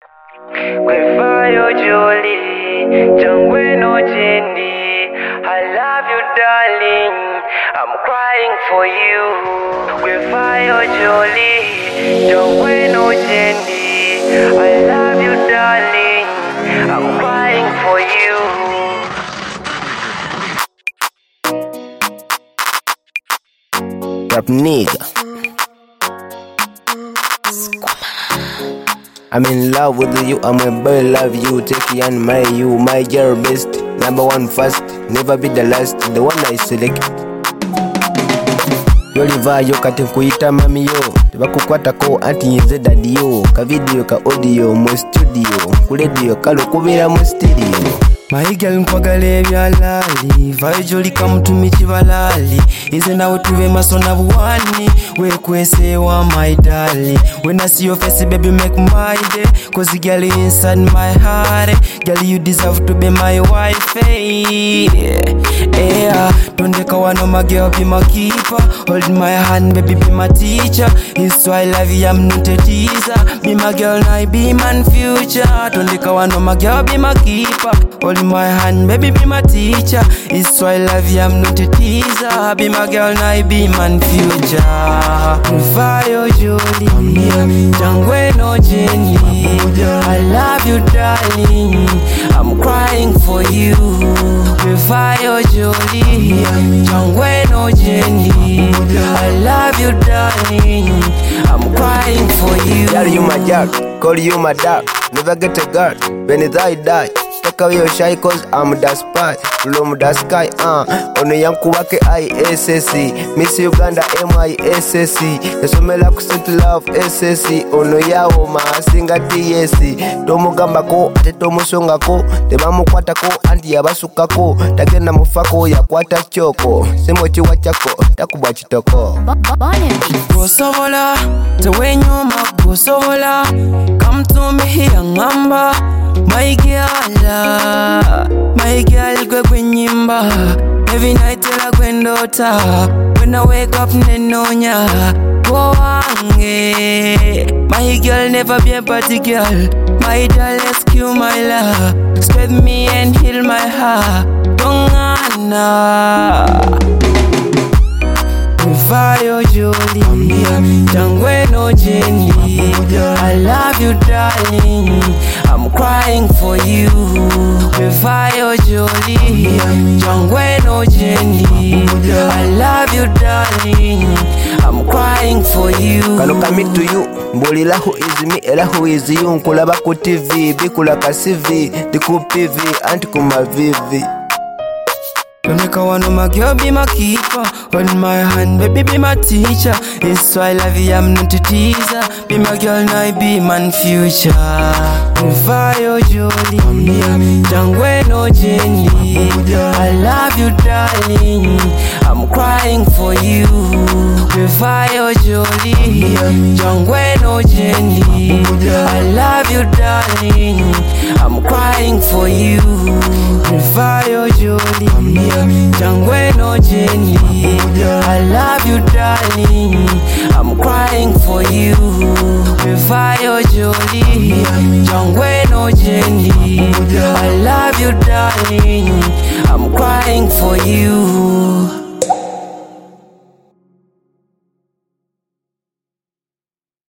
Kwefayo Jolie, Jangweno Jenny, I love you darling, I'm crying for you. Kwefayo Jolie, Jangweno Jenny, I love you darling, I'm crying for you. Rap nigga, I'm in love with you, I'm a boy, love you, take you and marry you, my girl best, number one first, never be the last, the one I select. Yolivayo kati nkuita mami yo, tebakukwatako anti nyize daddy yo, ka video ka audio mu studio, ku radio kalo kubira mu studio. My girl nkwagala ebyalali, vayo joli kamutumi kibalali, ize nawe tuve maso na buwani, wekwesewa my darling. When I see your face baby make my day, cause girl you inside my heart, girl you deserve to be my wife. Yeah, tondeka wano my girl be my keeper, hold my hand baby be my teacher, it's why I love you I'm not a teaser, be my girl now be my future. Tondeka wano my girl be my keeper, hold my hand, baby be my teacher, it's why I love you I'm not a teaser, be my girl now be my future. Kwefayo Jolie, Jangweno Jenny, I love you darling, I'm crying for you. Kwefayo Jolie, Jangweno Jenny, I love you darling, I'm crying for you. Girl you my jack, call you my dog, never get a girl, when it's I die. Take away your shy cause I'm the spy, Lum the sky, ono yanku wake ISSC, Miss Uganda MISSC, Yasomela kusent love SSC, ono yawo masinga TSC, Tomu gambako, ate tomu songako, tebamu kwatako, anti yabasukako, tagenda mufako ya kwata choko, semochi wachako, takuba chitoko. Gosobola, tewenyuma gosobola, come to me here ngamba, my girl gwe kwenyimba, every night tela kwendota, when I wake up nenonya, go wange, my girl never be a party girl, my girl rescue my love, spread me and heal my heart, dongana. Kwefayo Jolie, Jangweno Jenny, I love you darling, I'm crying for you. Kwefayo Jolie, Jangweno Jenny, I love you darling, I'm crying for you. Kalo commit to you, mbulila who is me, ela who is you, nkulaba ku TV, bikula ka CV, diku PV, anti kuma VV. Tondeka wano my girl be my keeper, hold my hand baby be my teacher, it's why I love you I'm not a teaser, be my girl now be my future. Kwefayo Jolie, Jangweno Jenny, I love you darling, I'm crying for you. Kwefayo Jolie, Jangweno Jenny, I love you darling, I'm crying for you. Kwefayo Jolie, Jangweno Jenny, I love you darling, I'm crying for you. Kwefayo Jolie, Jangweno Jenny, I love you darling, I'm crying for you.